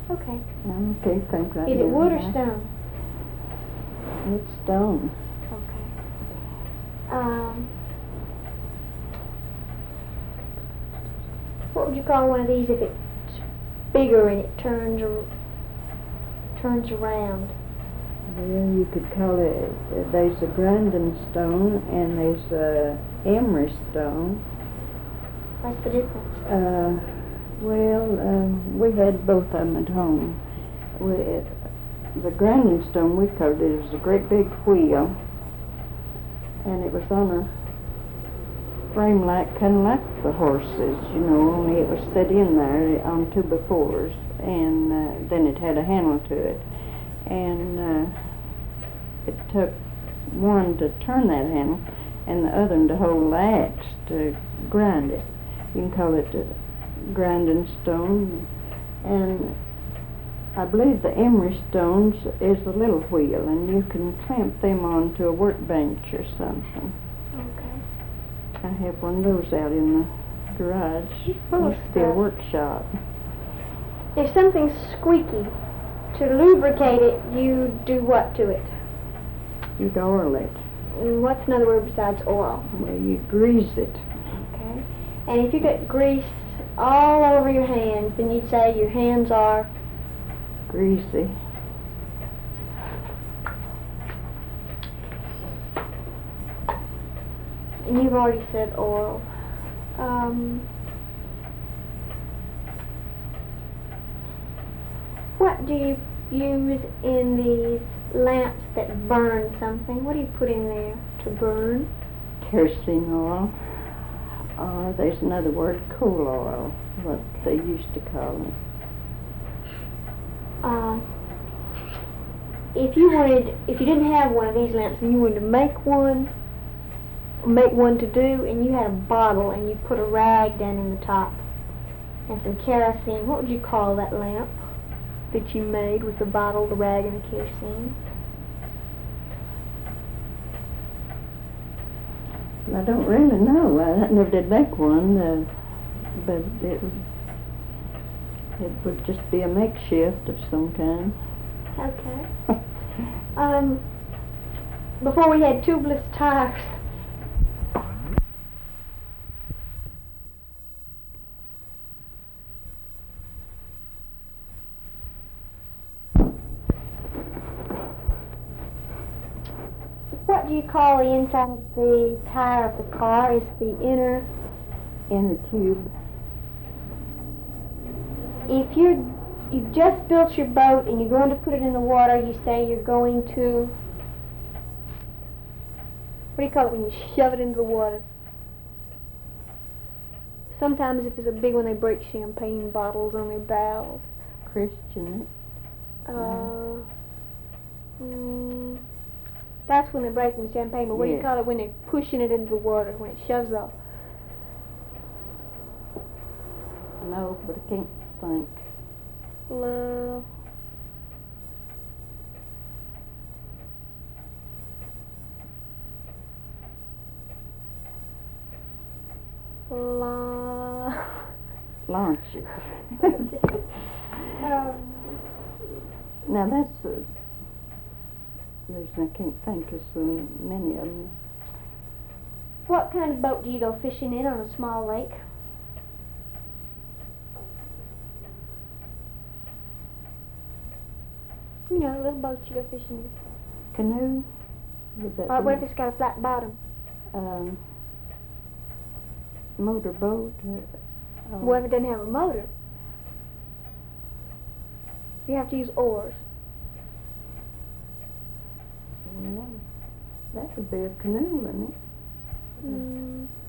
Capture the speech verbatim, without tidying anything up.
Okay. Okay, think right Is here. it wood or now. stone? It's stone. Okay. Um, what would you call one of these if it's bigger and it turns ar- turns around? Well, you could call it, uh, there's a grinding stone and there's a emery stone. What's the difference? Uh, well, um, we had both of them at home. We, the grinding stone, we called it, it was a great big wheel, and it was on a frame like, kind of like the horses, you know, only it was set in there on two befores, and uh, then it had a handle to it. And uh, it took one to turn that handle and the other one to hold the axe to grind it. You can call it a grinding stone. And I believe the emery stones is a little wheel, and you can clamp them onto a workbench or something. Okay. I have one of those out in the garage. Oh, Used to be a stuff. workshop. If something's squeaky, to lubricate it, you do what to it? You'd oil it. And what's another word besides oil? Well, you grease it. Okay. And if you get grease all over your hands, then you'd say your hands are Greasy. and you've already said oil. Um, what do you use in these lamps that burn something? What do you put in there to burn? Kerosene oil. Or there's another word, coal oil, what they used to call it. Uh, if you wanted, if you didn't have one of these lamps and you wanted to make one, make one to do, and you had a bottle and you put a rag down in the top and some kerosene, what would you call that lamp that you made with the bottle, the rag, and the kerosene? I don't really know. I never did make one, uh, but it would, it would just be a makeshift of some kind. Okay. um, before we had tubeless tires, what do you call the inside of the tire of the car? Is the inner, Inner tube. if you're, you just built your boat and you're going to put it in the water, you say you're going to, what do you call it when you shove it into the water? Sometimes if it's a big one, they break champagne bottles on their bows. Christian. Uh, mm, that's when they're breaking the champagne, but what do you Yeah. call it when they're pushing it into the water, when it shoves off? No, but I can't think. La, la, Launch it. um, Now that's the reason I can't think of so many of them. what kind of boat do you go fishing in on a small lake? You know, little boats you go fishing in. Canoe? Would that Or be? what if it's got a flat bottom? Um, motorboat? Or, uh, What if it doesn't have a motor? You have to use oars. Well, that would be a canoe, wouldn't it? Mm.